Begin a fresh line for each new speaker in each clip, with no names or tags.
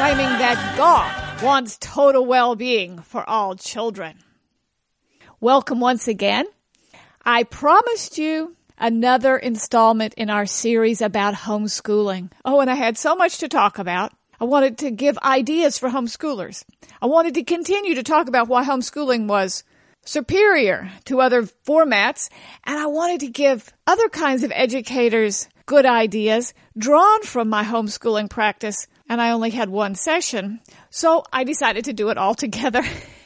proclaiming that God wants total well-being for all children. Welcome once again. I promised you another installment in our series about homeschooling. Oh, and I had so much to talk about. I wanted to give ideas for homeschoolers. I wanted to continue to talk about why homeschooling was superior to other formats, and I wanted to give other kinds of educators good ideas drawn from my homeschooling practice, and I only had one session, so I decided to do it all together.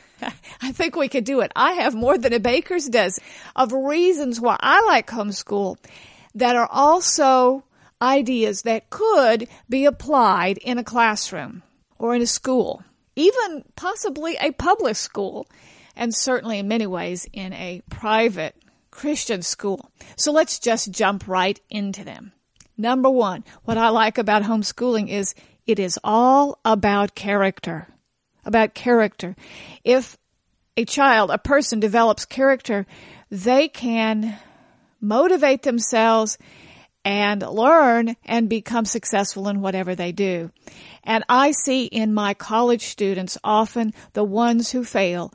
I think we could do it. I have more than a baker's dozen of reasons why I like homeschool that are also ideas that could be applied in a classroom or in a school, even possibly a public school, and certainly in many ways in a private Christian school. So let's just jump right into them. Number one, what I like about homeschooling is it is all about character. About character. If a person develops character, they can motivate themselves and learn and become successful in whatever they do. And I see in my college students often the ones who fail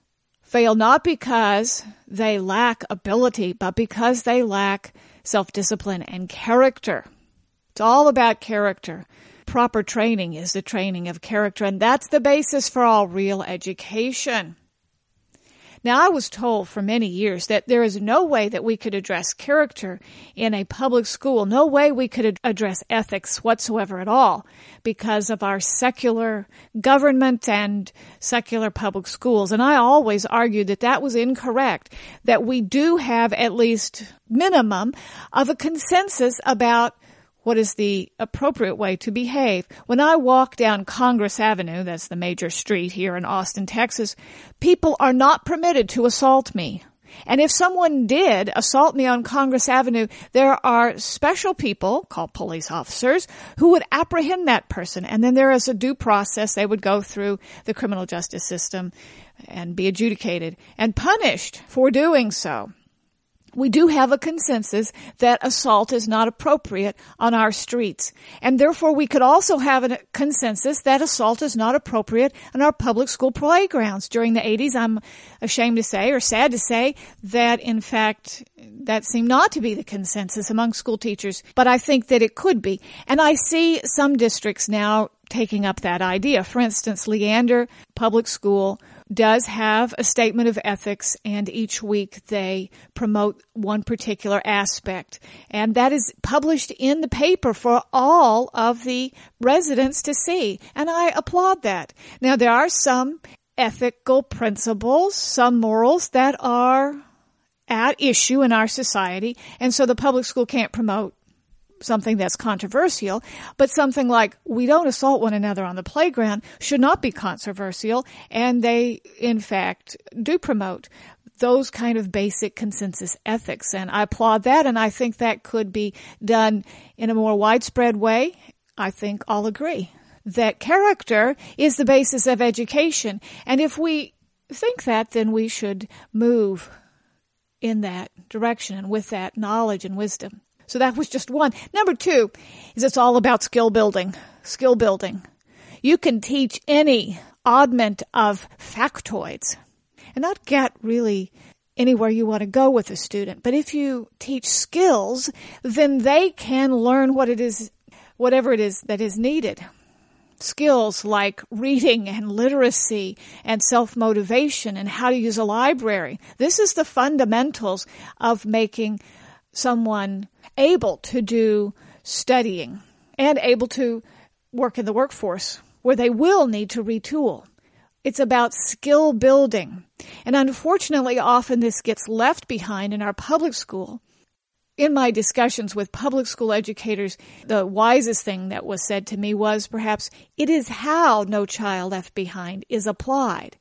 not because they lack ability, but because they lack self-discipline and character. It's all about character. Proper training is the training of character, and that's the basis for all real education. Now, I was told for many years that there is no way that we could address character in a public school, no way we could address ethics whatsoever at all because of our secular government and secular public schools. And I always argued that that was incorrect, that we do have at least minimum of a consensus about what is the appropriate way to behave. When I walk down Congress Avenue, that's the major street here in Austin, Texas, people are not permitted to assault me. And if someone did assault me on Congress Avenue, there are special people, called police officers, who would apprehend that person. And then there is a due process. They would go through the criminal justice system and be adjudicated and punished for doing so. We do have a consensus that assault is not appropriate on our streets. And therefore, we could also have a consensus that assault is not appropriate on our public school playgrounds. During the 80s, I'm ashamed to say, or sad to say, that in fact, that seemed not to be the consensus among school teachers. But I think that it could be. And I see some districts now taking up that idea. For instance, Leander Public School does have a statement of ethics, and each week they promote one particular aspect. And that is published in the paper for all of the residents to see. And I applaud that. Now, there are some ethical principles, some morals that are at issue in our society, and so the public school can't promote something that's controversial, but something like we don't assault one another on the playground should not be controversial, and they, in fact, do promote those kind of basic consensus ethics. And I applaud that, and I think that could be done in a more widespread way. I think I'll agree that character is the basis of education, and if we think that, then we should move in that direction and with that knowledge and wisdom. So that was just one. Number two is it's all about skill building. Skill building. You can teach any oddment of factoids and not get really anywhere you want to go with a student. But if you teach skills, then they can learn whatever it is that is needed. Skills like reading and literacy and self-motivation and how to use a library. This is the fundamentals of making someone able to do studying and able to work in the workforce where they will need to retool. It's about skill building. And unfortunately, often this gets left behind in our public school. In my discussions with public school educators, the wisest thing that was said to me was perhaps, it is how No Child Left Behind is applied.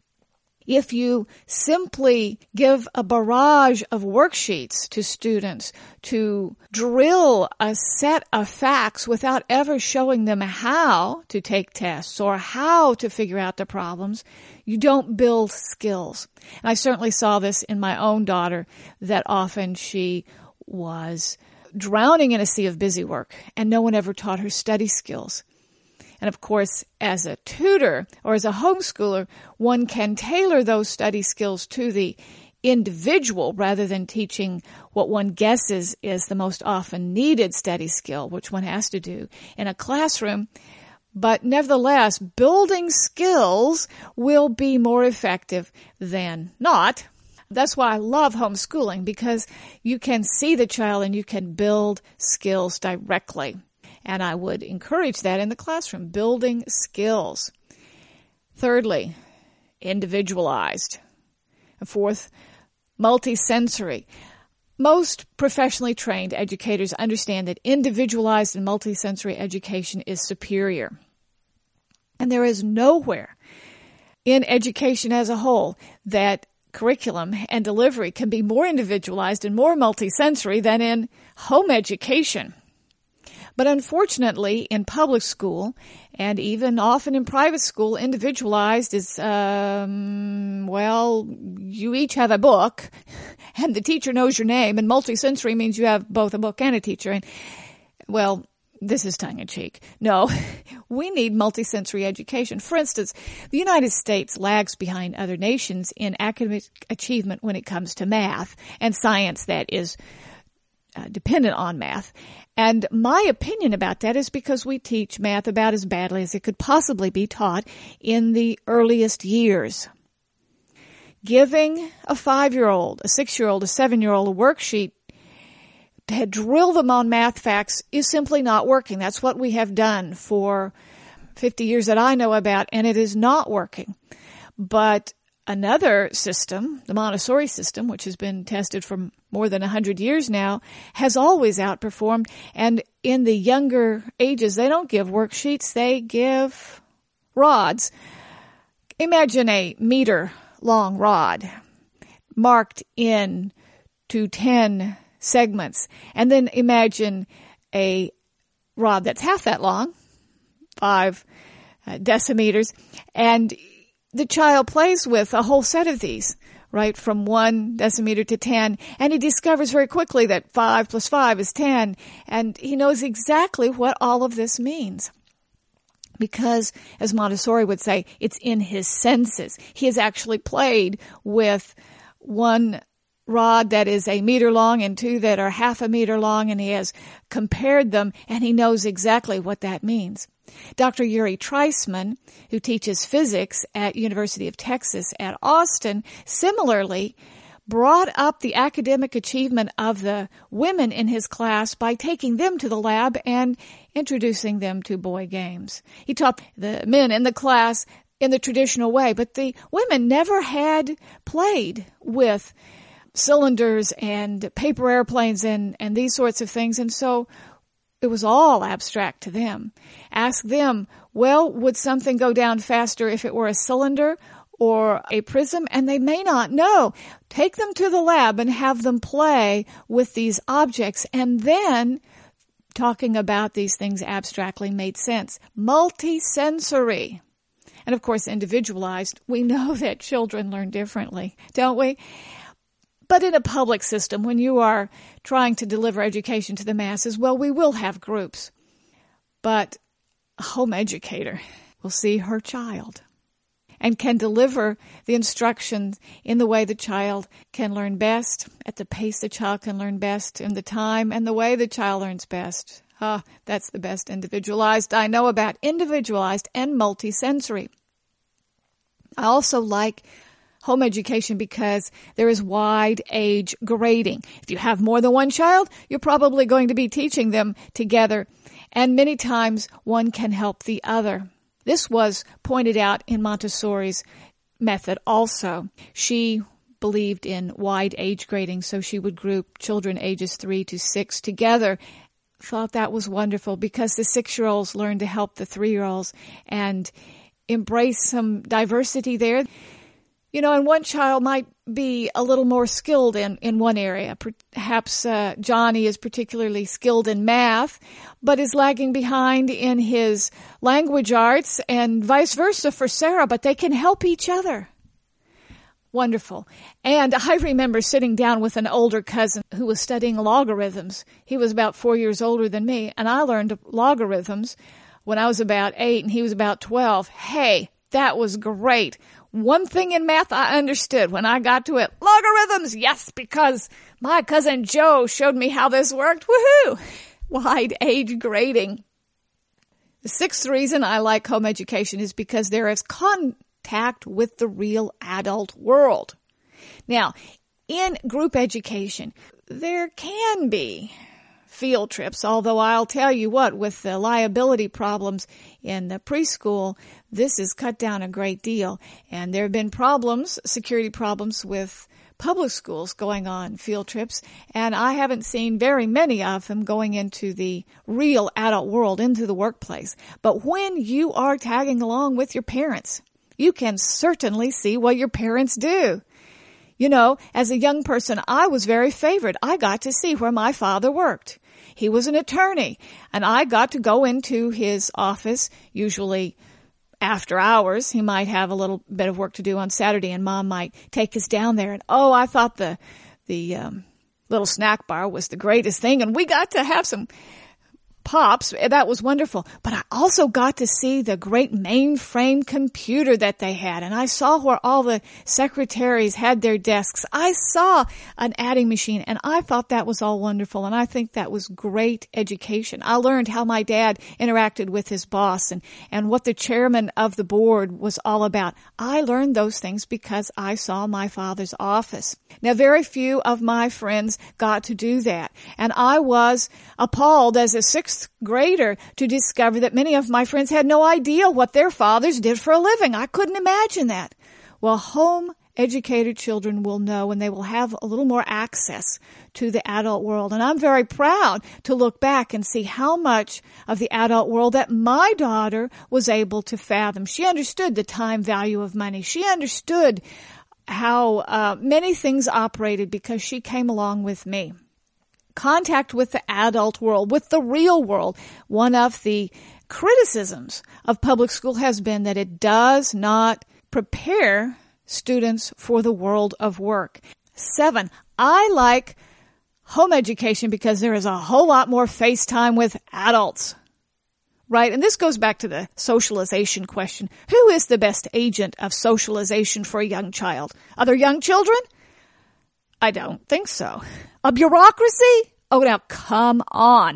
If you simply give a barrage of worksheets to students to drill a set of facts without ever showing them how to take tests or how to figure out the problems, you don't build skills. And I certainly saw this in my own daughter, that often she was drowning in a sea of busy work and no one ever taught her study skills. And of course, as a tutor or as a homeschooler, one can tailor those study skills to the individual rather than teaching what one guesses is the most often needed study skill, which one has to do in a classroom. But nevertheless, building skills will be more effective than not. That's why I love homeschooling, because you can see the child and you can build skills directly. And I would encourage that in the classroom, building skills. Thirdly, individualized. And fourth, multisensory. Most professionally trained educators understand that individualized and multisensory education is superior. And there is nowhere in education as a whole that curriculum and delivery can be more individualized and more multisensory than in home education. But unfortunately, in public school and even often in private school, individualized is, you each have a book and the teacher knows your name, and multisensory means you have both a book and a teacher. And, well, this is tongue-in-cheek. No, we need multisensory education. For instance, the United States lags behind other nations in academic achievement when it comes to math and science that is dependent on math. And my opinion about that is because we teach math about as badly as it could possibly be taught in the earliest years. Giving a 5-year-old, a 6-year-old, a 7-year-old a worksheet to drill them on math facts is simply not working. That's what we have done for 50 years that I know about, and it is not working. But another system, the Montessori system, which has been tested for more than 100 years now, has always outperformed. And in the younger ages, they don't give worksheets, they give rods. Imagine a meter-long rod marked in to 10 segments. And then imagine a rod that's half that long, 5 decimeters, and the child plays with a whole set of these, right, from 1 decimeter to 10, and he discovers very quickly that 5 plus 5 is 10, and he knows exactly what all of this means. Because, as Montessori would say, it's in his senses. He has actually played with 1 rod that is a meter long and 2 that are half a meter long, and he has compared them, and he knows exactly what that means. Dr. Yuri Treisman, who teaches physics at University of Texas at Austin, similarly brought up the academic achievement of the women in his class by taking them to the lab and introducing them to boy games. He taught the men in the class in the traditional way, but the women never had played with cylinders and paper airplanes and these sorts of things, and so it was all abstract to them. Ask them, well, would something go down faster if it were a cylinder or a prism? And they may not know. Take them to the lab and have them play with these objects, and then talking about these things abstractly made sense. Multisensory. And of course, individualized. We know that children learn differently, don't we? But in a public system, when you are trying to deliver education to the masses, well, we will have groups. But a home educator will see her child and can deliver the instructions in the way the child can learn best, at the pace the child can learn best, in the time and the way the child learns best. That's the best individualized I know about, individualized and multisensory. I also like home education because there is wide age grading. If you have more than one child, you're probably going to be teaching them together, and many times one can help the other. This was pointed out in Montessori's method also. She believed in wide age grading, so she would group children ages 3 to 6 together. Thought that was wonderful because the 6-year-olds learned to help the 3-year-olds and embrace some diversity there. You know, and one child might be a little more skilled in one area. Perhaps Johnny is particularly skilled in math, but is lagging behind in his language arts, and vice versa for Sarah, but they can help each other. Wonderful. And I remember sitting down with an older cousin who was studying logarithms. He was about 4 years older than me, and I learned logarithms when I was about 8 and he was about 12. Hey, that was great. One thing in math I understood when I got to it, logarithms, yes, because my cousin Joe showed me how this worked. Woohoo! Wide age grading. The sixth reason I like home education is because there is contact with the real adult world. Now, in group education, there can be field trips, although I'll tell you what, with the liability problems in the preschool, this is cut down a great deal. And there have been problems, security problems with public schools going on field trips, and I haven't seen very many of them going into the real adult world, into the workplace. But when you are tagging along with your parents, you can certainly see what your parents do. You know, as a young person, I was very favored. I got to see where my father worked. He was an attorney, and I got to go into his office, usually after hours. He might have a little bit of work to do on Saturday, and Mom might take us down there. And I thought the little snack bar was the greatest thing, and we got to have some Pops. That was wonderful. But I also got to see the great mainframe computer that they had. And I saw where all the secretaries had their desks. I saw an adding machine, and I thought that was all wonderful. And I think that was great education. I learned how my dad interacted with his boss and what the chairman of the board was all about. I learned those things because I saw my father's office. Now, very few of my friends got to do that. And I was appalled as a sixth grader to discover that many of my friends had no idea what their fathers did for a living. I couldn't imagine that. Well, home-educated children will know, and they will have a little more access to the adult world. And I'm very proud to look back and see how much of the adult world that my daughter was able to fathom. She understood the time value of money. She understood how many things operated because she came along with me. Contact with the adult world, with the real world. One of the criticisms of public school has been that it does not prepare students for the world of work. 7, I like home education because there is a whole lot more face time with adults. Right? And this goes back to the socialization question. Who is the best agent of socialization for a young child? Other young children? I don't think so. A bureaucracy? Oh, now come on.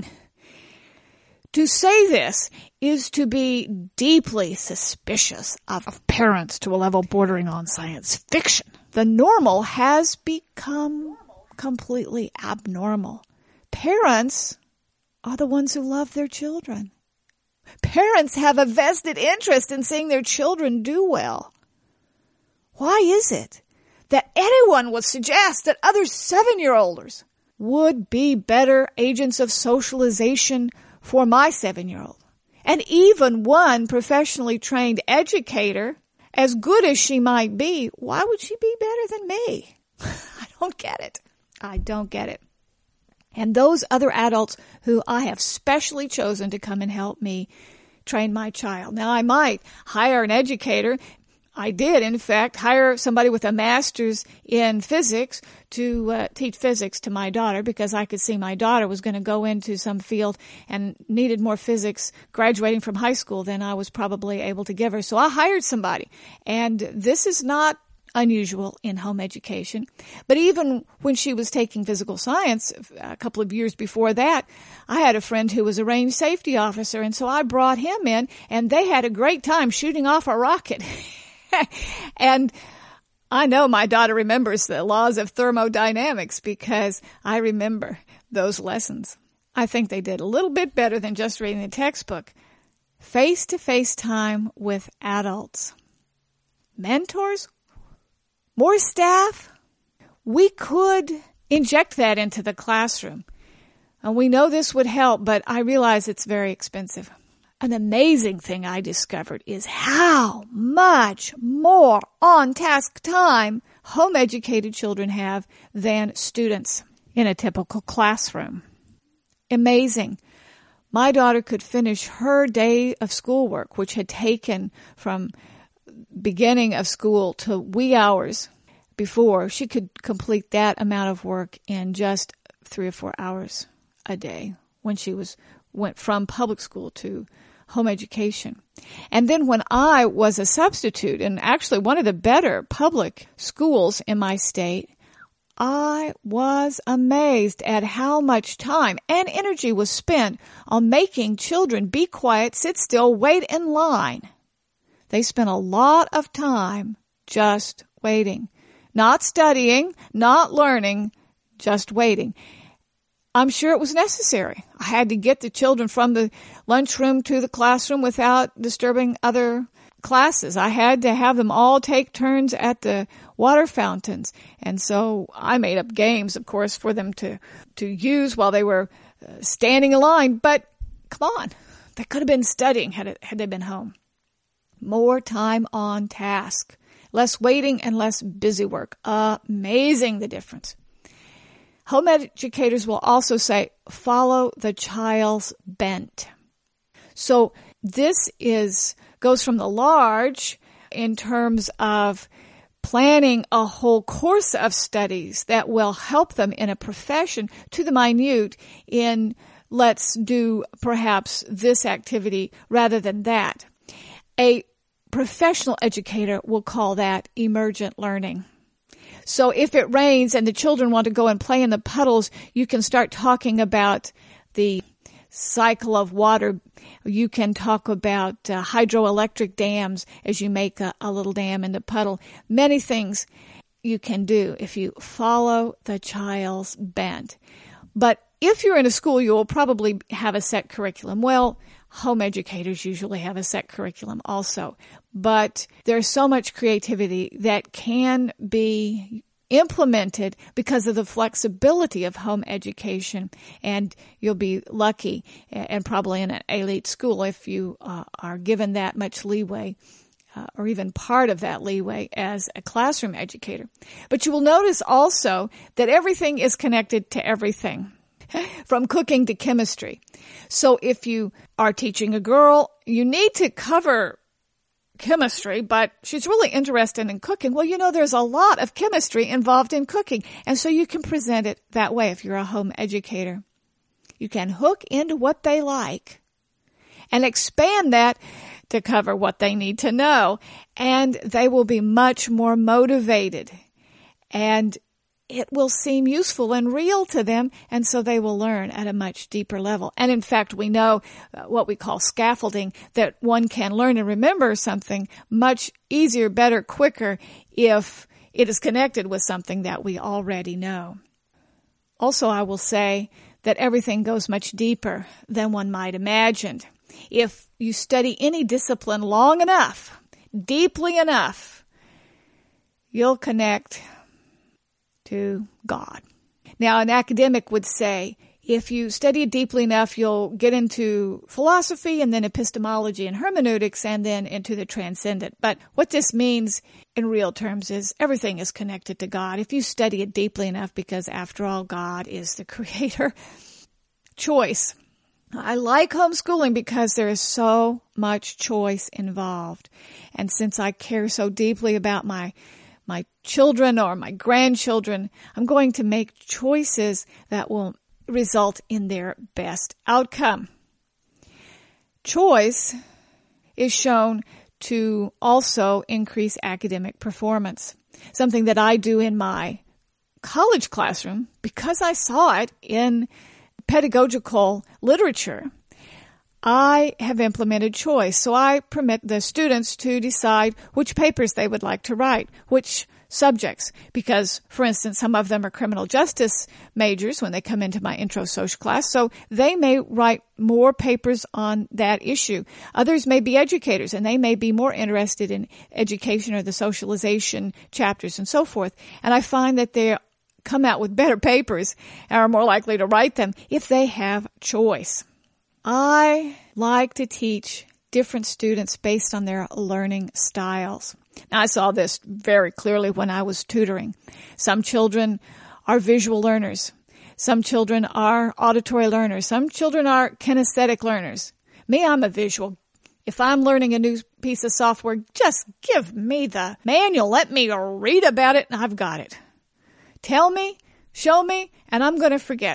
To say this is to be deeply suspicious of parents to a level bordering on science fiction. The normal has become completely abnormal. Parents are the ones who love their children. Parents have a vested interest in seeing their children do well. Why is it that anyone would suggest that other 7-year-olders would be better agents of socialization for my 7-year-old? And even one professionally trained educator, as good as she might be, why would she be better than me? I don't get it. I don't get it. And those other adults who I have specially chosen to come and help me train my child. Now, I might hire an educator. I did, in fact, hire somebody with a master's in physics to teach physics to my daughter because I could see my daughter was going to go into some field and needed more physics graduating from high school than I was probably able to give her. So I hired somebody. And this is not unusual in home education. But even when she was taking physical science a couple of years before that, I had a friend who was a range safety officer, and so I brought him in, and they had a great time shooting off a rocket. And I know my daughter remembers the laws of thermodynamics because I remember those lessons. I think they did a little bit better than just reading the textbook. Face-to-face time with adults. Mentors? More staff? We could inject that into the classroom. And we know this would help, but I realize it's very expensive. An amazing thing I discovered is how much more on-task time home-educated children have than students in a typical classroom. Amazing. My daughter could finish her day of schoolwork, which had taken from beginning of school to wee hours before. She could complete that amount of work in just 3 or 4 hours a day when she went from public school to home education. And then when I was a substitute in actually one of the better public schools in my state, I was amazed at how much time and energy was spent on making children be quiet, sit still, wait in line. They spent a lot of time just waiting, not studying, not learning, just waiting. I'm sure it was necessary. I had to get the children from the lunchroom to the classroom without disturbing other classes. I had to have them all take turns at the water fountains. And so I made up games, of course, for them to use while they were standing in line. But come on, they could have been studying had they been home. More time on task, less waiting and less busy work. Amazing the difference. Home educators will also say, follow the child's bent. So this goes from the large in terms of planning a whole course of studies that will help them in a profession to the minute in let's do perhaps this activity rather than that. A professional educator will call that emergent learning. So if it rains and the children want to go and play in the puddles, you can start talking about the cycle of water. You can talk about hydroelectric dams as you make a little dam in the puddle. Many things you can do if you follow the child's bent. But if you're in a school, you will probably have a set curriculum. Well, home educators usually have a set curriculum also. But there's so much creativity that can be implemented because of the flexibility of home education. And you'll be lucky and probably in an elite school if you are given that much leeway or even part of that leeway as a classroom educator. But you will notice also that everything is connected to everything. From cooking to chemistry. So if you are teaching a girl, you need to cover chemistry, but she's really interested in cooking. Well, there's a lot of chemistry involved in cooking. And so you can present it that way if you're a home educator. You can hook into what they like and expand that to cover what they need to know. And they will be much more motivated. And it will seem useful and real to them, and so they will learn at a much deeper level. And in fact, we know what we call scaffolding, that one can learn and remember something much easier, better, quicker if it is connected with something that we already know. Also, I will say that everything goes much deeper than one might imagine. If you study any discipline long enough, deeply enough, you'll connect to God. Now, an academic would say, if you study it deeply enough, you'll get into philosophy and then epistemology and hermeneutics and then into the transcendent. But what this means in real terms is everything is connected to God if you study it deeply enough, because after all, God is the creator. Choice. I like homeschooling because there is so much choice involved. And since I care so deeply about my children or my grandchildren, I'm going to make choices that will result in their best outcome. Choice is shown to also increase academic performance, something that I do in my college classroom because I saw it in pedagogical literature. I have implemented choice. So I permit the students to decide which papers they would like to write, which subjects, because, for instance, some of them are criminal justice majors when they come into my intro social class, so they may write more papers on that issue. Others may be educators, and they may be more interested in education or the socialization chapters and so forth. And I find that they come out with better papers and are more likely to write them if they have choice. I like to teach different students based on their learning styles. Now, I saw this very clearly when I was tutoring. Some children are visual learners. Some children are auditory learners. Some children are kinesthetic learners. Me, I'm a visual. If I'm learning a new piece of software, just give me the manual. Let me read about it, and I've got it. Tell me, show me, and I'm going to forget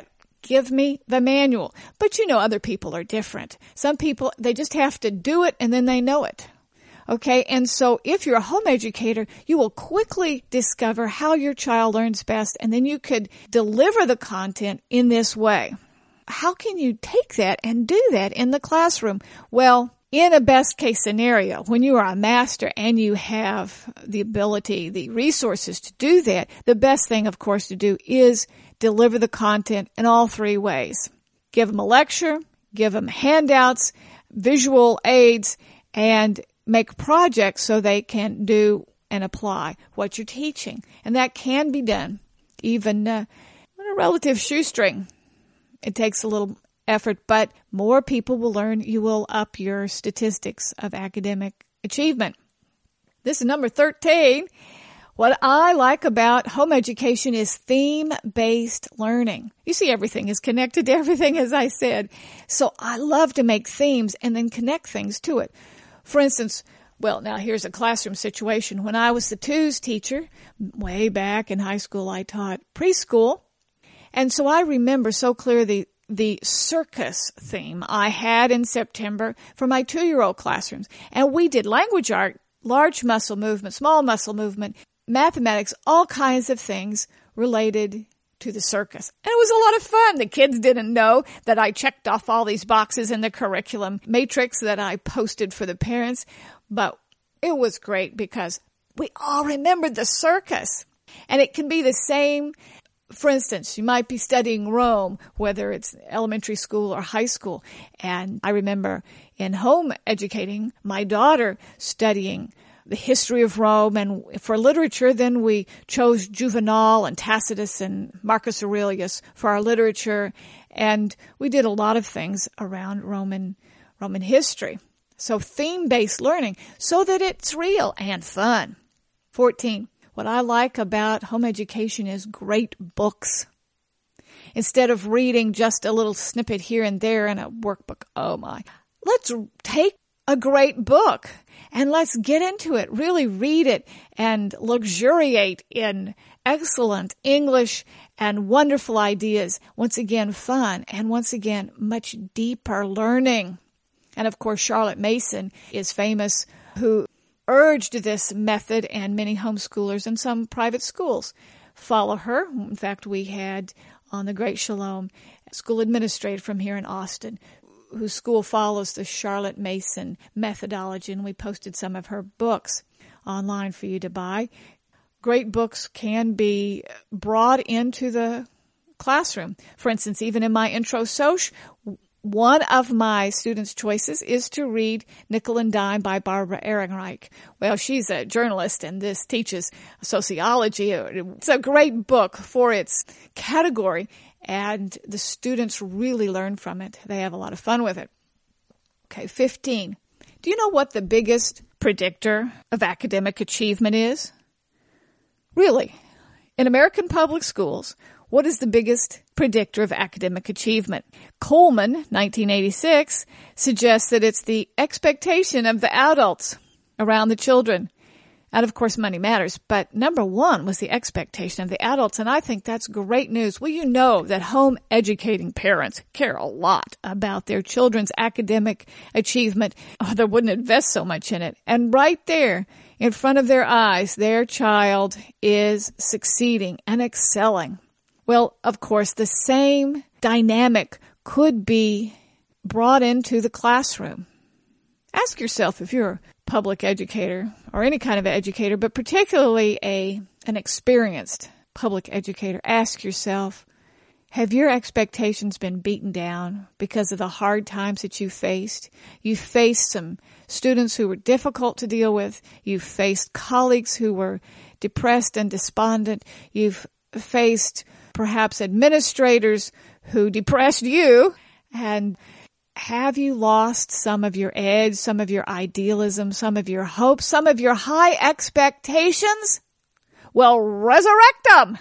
Give me the manual. But other people are different. Some people, they just have to do it and then they know it. Okay, and so if you're a home educator, you will quickly discover how your child learns best, and then you could deliver the content in this way. How can you take that and do that in the classroom? Well, in a best case scenario, when you are a master and you have the ability, the resources to do that, the best thing, of course, to do is deliver the content in all three ways. Give them a lecture, give them handouts, visual aids, and make projects so they can do and apply what you're teaching. And that can be done even on a relative shoestring. It takes a little effort, but more people will learn. You will up your statistics of academic achievement. This is number 13. What I like about home education is theme-based learning. You see, everything is connected to everything, as I said. So I love to make themes and then connect things to it. For instance, well, now here's a classroom situation. When I was the twos teacher, way back in high school, I taught preschool. And so I remember so clearly the circus theme I had in September for my 2-year-old classrooms. And we did language art, large muscle movement, small muscle movement, mathematics, all kinds of things related to the circus. And it was a lot of fun. The kids didn't know that I checked off all these boxes in the curriculum matrix that I posted for the parents, but it was great because we all remembered the circus. And it can be the same. For instance, you might be studying Rome, whether it's elementary school or high school. And I remember in home educating my daughter studying the history of Rome, and for literature, then we chose Juvenal and Tacitus and Marcus Aurelius for our literature, and we did a lot of things around Roman history. So theme-based learning so that it's real and fun. 14. What I like about home education is great books. Instead of reading just a little snippet here and there in a workbook, oh my, let's take a great book and let's get into it, really read it and luxuriate in excellent English and wonderful ideas. Once again, fun, and once again, much deeper learning. And of course, Charlotte Mason is famous, who urged this method, and many homeschoolers and some private schools follow her. In fact, we had on the Great Shalom a school administrator from here in Austin whose school follows the Charlotte Mason methodology, and we posted some of her books online for you to buy. Great books can be brought into the classroom. For instance, even in my intro soc, one of my students' choices is to read Nickel and Dime by Barbara Ehrenreich. Well, she's a journalist, and this teaches sociology. It's a great book for its category, and the students really learn from it. They have a lot of fun with it. Okay, 15. Do you know what the biggest predictor of academic achievement is? Really, in American public schools, what is the biggest predictor of academic achievement? Coleman, 1986, suggests that it's the expectation of the adults around the children. And of course, money matters, but number one was the expectation of the adults, and I think that's great news. Well, you know that home educating parents care a lot about their children's academic achievement, or they wouldn't invest so much in it. And right there, in front of their eyes, their child is succeeding and excelling. Well, of course, the same dynamic could be brought into the classroom. Ask yourself, if you're a public educator or any kind of educator, but particularly an experienced public educator, ask yourself, have your expectations been beaten down because of the hard times that you faced? You faced some students who were difficult to deal with. You faced colleagues who were depressed and despondent. You've faced perhaps administrators who depressed you. And have you lost some of your edge, some of your idealism, some of your hopes, some of your high expectations? Well, resurrect them.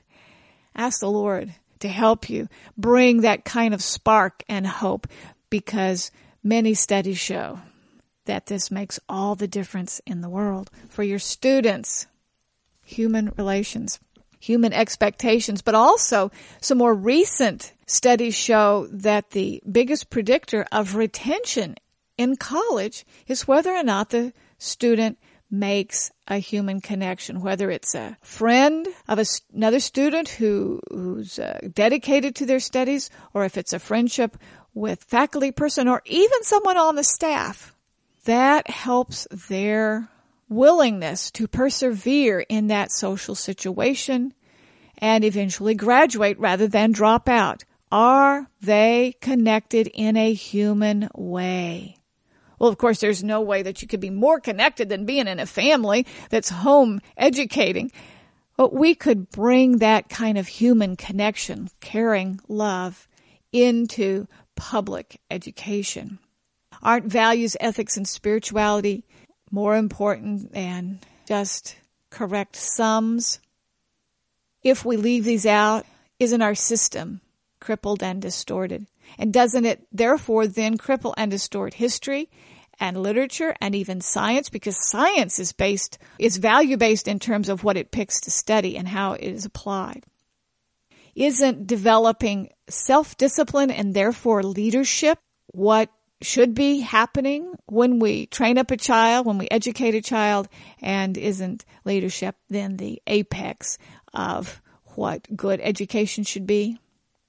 Ask the Lord to help you bring that kind of spark and hope, because many studies show that this makes all the difference in the world for your students. Human relations. human expectations, but also some more recent studies show that the biggest predictor of retention in college is whether or not the student makes a human connection, whether it's a friend of another student who's dedicated to their studies, or if it's a friendship with faculty person or even someone on the staff. That helps their willingness to persevere in that social situation and eventually graduate rather than drop out. Are they connected in a human way? Well, of course, there's no way that you could be more connected than being in a family that's home educating. But we could bring that kind of human connection, caring, love, into public education. Aren't values, ethics, and spirituality more important than just correct sums? If we leave these out, isn't our system crippled and distorted? And doesn't it therefore then cripple and distort history and literature and even science? Because science is value-based in terms of what it picks to study and how it is applied. Isn't developing self-discipline and therefore leadership what should be happening when we train up a child, when we educate a child? And isn't leadership then the apex of what good education should be?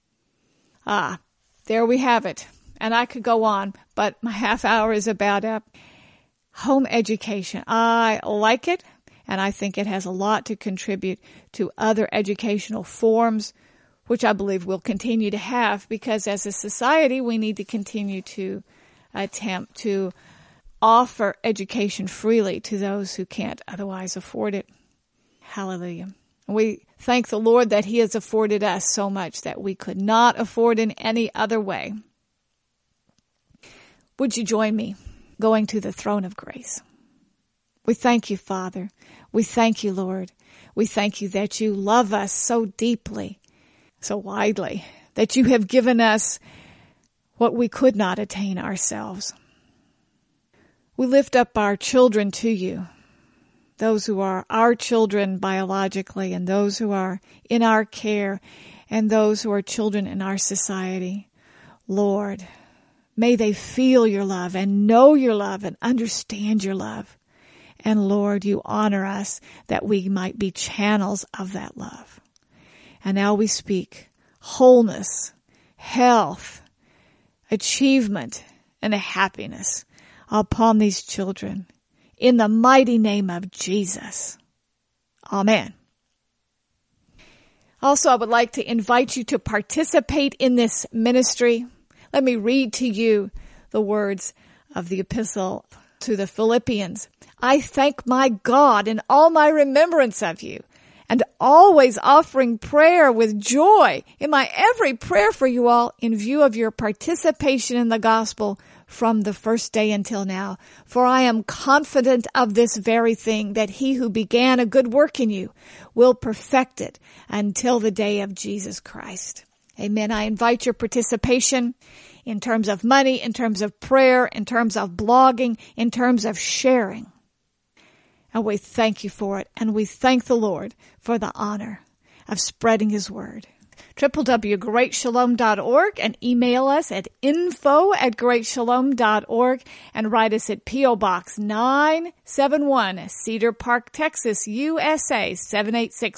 There we have it. And I could go on, but my half hour is about up. Home education. I like it, and I think it has a lot to contribute to other educational forms, which I believe we'll continue to have, because as a society, we need to continue to attempt to offer education freely to those who can't otherwise afford it. Hallelujah. We thank the Lord that He has afforded us so much that we could not afford in any other way. Would you join me going to the throne of grace? We thank you, Father. We thank you, Lord. We thank you that you love us so deeply, so widely, that you have given us what we could not attain ourselves. We lift up our children to you, those who are our children biologically and those who are in our care and those who are children in our society. Lord, may they feel your love and know your love and understand your love. And Lord, you honor us that we might be channels of that love. And now we speak wholeness, health, achievement, and happiness upon these children. In the mighty name of Jesus. Amen. Also, I would like to invite you to participate in this ministry. Let me read to you the words of the epistle to the Philippians. I thank my God in all my remembrance of you, and always offering prayer with joy in my every prayer for you all in view of your participation in the gospel from the first day until now. For I am confident of this very thing, that he who began a good work in you will perfect it until the day of Jesus Christ. Amen. I invite your participation in terms of money, in terms of prayer, in terms of blogging, in terms of sharing. And we thank you for it. And we thank the Lord for the honor of spreading his word. www.greatshalom.org and email us at info@greatshalom.org and write us at P.O. Box 971, Cedar Park, Texas, USA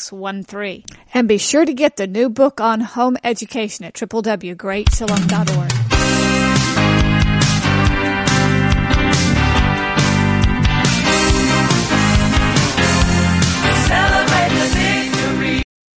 78613. And be sure to get the new book on home education at www.greatshalom.org.